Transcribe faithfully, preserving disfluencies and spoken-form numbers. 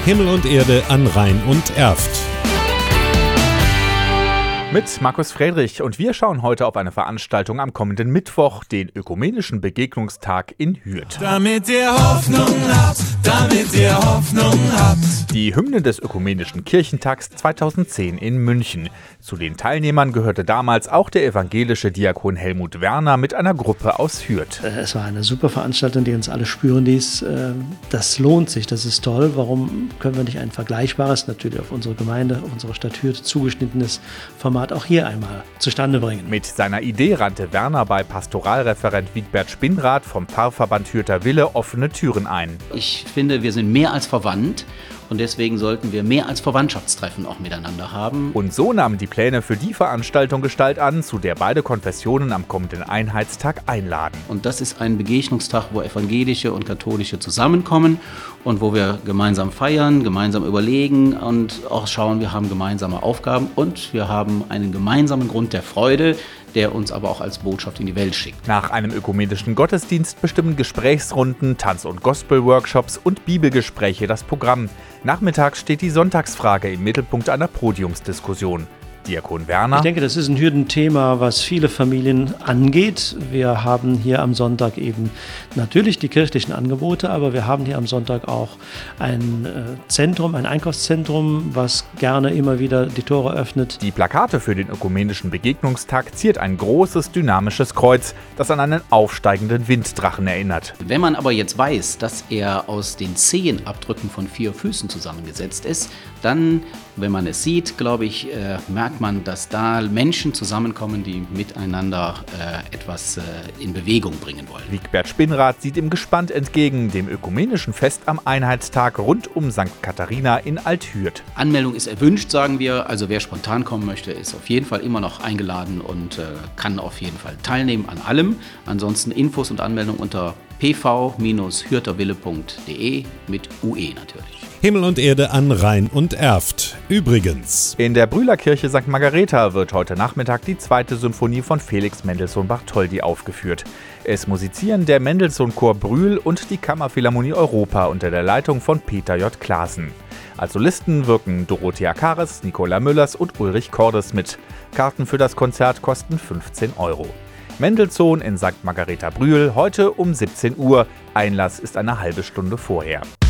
Himmel und Erde an Rhein und Erft. Mit Markus Friedrich, und wir schauen heute auf eine Veranstaltung am kommenden Mittwoch, den Ökumenischen Begegnungstag in Hürth. Damit ihr Hoffnung habt, damit ihr Hoffnung habt. Die Hymne des Ökumenischen Kirchentags zweitausendzehn in München. Zu den Teilnehmern gehörte damals auch der evangelische Diakon Helmut Werner mit einer Gruppe aus Hürth. Es war eine super Veranstaltung, die uns alle spüren ließ. Das lohnt sich, das ist toll. Warum können wir nicht ein vergleichbares, natürlich auf unsere Gemeinde, auf unsere Stadt Hürth zugeschnittenes Format auch hier einmal zustande bringen? Mit seiner Idee rannte Werner bei Pastoralreferent Wigbert Spinnrath vom Pfarrverband Hürther Wille offene Türen ein. Ich finde, wir sind mehr als verwandt. Und deswegen sollten wir mehr als Verwandtschaftstreffen auch miteinander haben. Und so nahmen die Pläne für die Veranstaltung Gestalt an, zu der beide Konfessionen am kommenden Einheitstag einladen. Und das ist ein Begegnungstag, wo Evangelische und Katholische zusammenkommen und wo wir gemeinsam feiern, gemeinsam überlegen und auch schauen, wir haben gemeinsame Aufgaben und wir haben einen gemeinsamen Grund der Freude, der uns aber auch als Botschaft in die Welt schickt. Nach einem ökumenischen Gottesdienst bestimmen Gesprächsrunden, Tanz- und Gospel-Workshops und Bibelgespräche das Programm. Nachmittags steht die Sonntagsfrage im Mittelpunkt einer Podiumsdiskussion. Diakon Werner. Ich denke, das ist ein Hürdenthema, was viele Familien angeht. Wir haben hier am Sonntag eben natürlich die kirchlichen Angebote, aber wir haben hier am Sonntag auch ein Zentrum, ein Einkaufszentrum, was gerne immer wieder die Tore öffnet. Die Plakate für den Ökumenischen Begegnungstag ziert ein großes, dynamisches Kreuz, das an einen aufsteigenden Winddrachen erinnert. Wenn man aber jetzt weiß, dass er aus den Zehenabdrücken von vier Füßen zusammengesetzt ist, dann, wenn man es sieht, glaube ich, äh, merkt man, dass da Menschen zusammenkommen, die miteinander äh, etwas äh, in Bewegung bringen wollen. Wigbert Spinnrath sieht ihm gespannt entgegen, dem ökumenischen Fest am Einheitstag rund um Sankt Katharina in Alt-Hürth. Anmeldung ist erwünscht, sagen wir. Also wer spontan kommen möchte, ist auf jeden Fall immer noch eingeladen und äh, kann auf jeden Fall teilnehmen an allem. Ansonsten Infos und Anmeldung unter p v Bindestrich hürtherwille punkt d e mit U E natürlich. Himmel und Erde an Rhein und Erft. Übrigens: In der Brühlerkirche Sankt Margareta wird heute Nachmittag die zweite Symphonie von Felix Mendelssohn Bartholdy aufgeführt. Es musizieren der Mendelssohn-Chor Brühl und die Kammerphilharmonie Europa unter der Leitung von Peter J. Klaassen. Als Solisten wirken Dorothea Kares, Nicola Müllers und Ulrich Cordes mit. Karten für das Konzert kosten fünfzehn Euro. Mendelssohn in Sankt Margareta Brühl heute um siebzehn Uhr. Einlass ist eine halbe Stunde vorher.